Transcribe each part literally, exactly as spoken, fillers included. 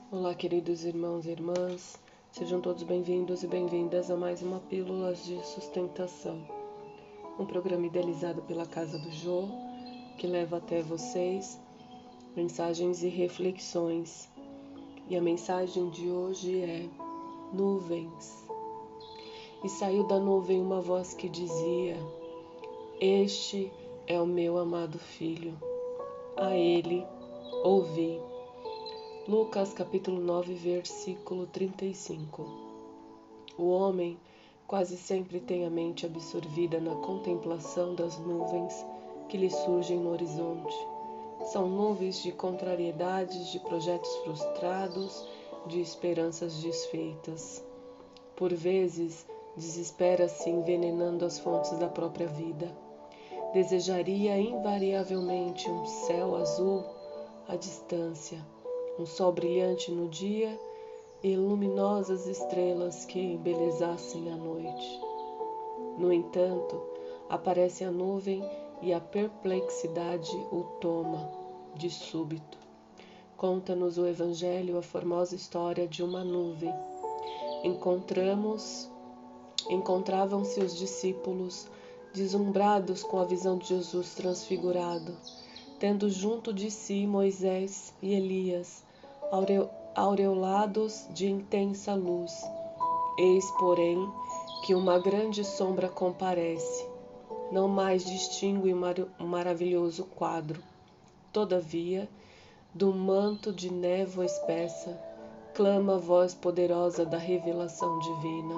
Olá, queridos irmãos e irmãs, sejam todos bem-vindos e bem-vindas a mais uma Pílulas de Sustentação, um programa idealizado pela Casa do Jô, que leva até vocês mensagens e reflexões. E a mensagem de hoje é nuvens. E saiu da nuvem uma voz que dizia: Este é o meu amado Filho, a ele ouvi. Lucas capítulo nove, versículo trinta e cinco. O homem quase sempre tem a mente absorvida na contemplação das nuvens que lhe surgem no horizonte. São nuvens de contrariedades, de projetos frustrados, de esperanças desfeitas. Por vezes, desespera-se envenenando as fontes da própria vida. Desejaria invariavelmente um céu azul à distância, um sol brilhante no dia e luminosas estrelas que embelezassem a noite. No entanto, aparece a nuvem e a perplexidade o toma de súbito. Conta-nos o Evangelho a formosa história de uma nuvem. Encontramos, encontravam-se os discípulos deslumbrados com a visão de Jesus transfigurado, tendo junto de si Moisés e Elias, aureolados de intensa luz. Eis, porém, que uma grande sombra comparece. Não mais distingue um maravilhoso quadro. Todavia, do manto de névoa espessa, clama a voz poderosa da revelação divina.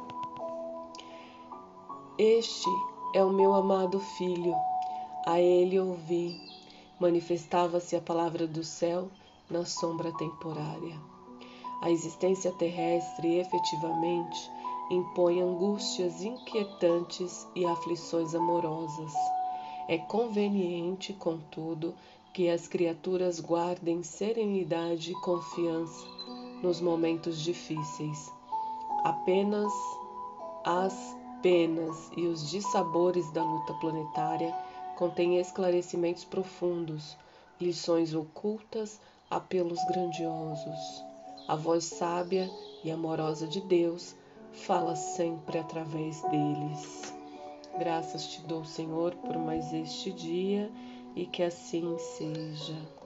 Este é o meu amado Filho, a ele ouvi. Manifestava-se a palavra do céu na sombra temporária. A existência terrestre, efetivamente, impõe angústias inquietantes e aflições amorosas. É conveniente, contudo, que as criaturas guardem serenidade e confiança nos momentos difíceis. Apenas as penas e os dissabores da luta planetária contêm esclarecimentos profundos, lições ocultas, apelos grandiosos. A voz sábia e amorosa de Deus fala sempre através deles. Graças te dou, Senhor, por mais este dia e que assim seja.